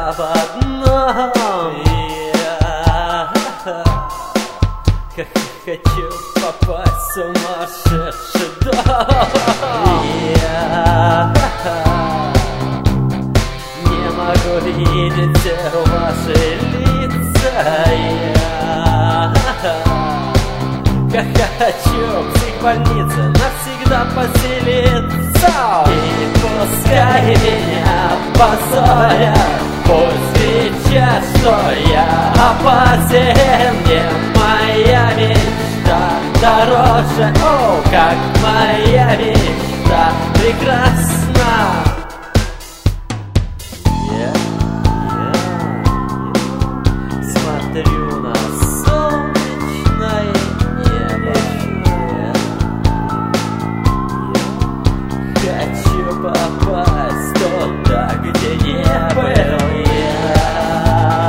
об одном. Я хочу попасть в сумасшедший дом. Я не могу видеть ваши лица. Я хочу в психбольнице навсегда поселиться. И пускай меня позорят, пусть кричат, что я опасен. Мне моя мечта дороже, о, как моя мечта прекрасна. Я смотрю на солнечное небо. Я хочу попасть туда, где не был я.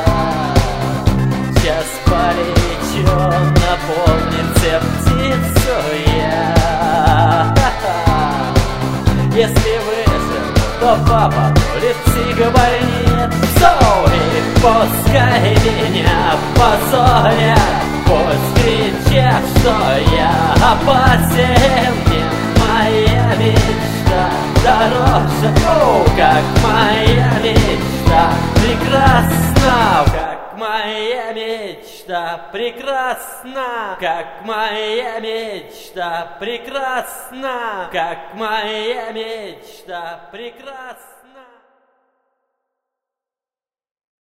Сейчас полечу, наполнится птицу я. Если выживу, то попаду в психбольницу. И пускай меня позорят, пусть кричат, что я опасен. Мне моя мечта дороже, о, как моя мечта прекрасна. Как моя мечта прекрасна. Как моя мечта прекрасна. Как моя мечта прекрасна.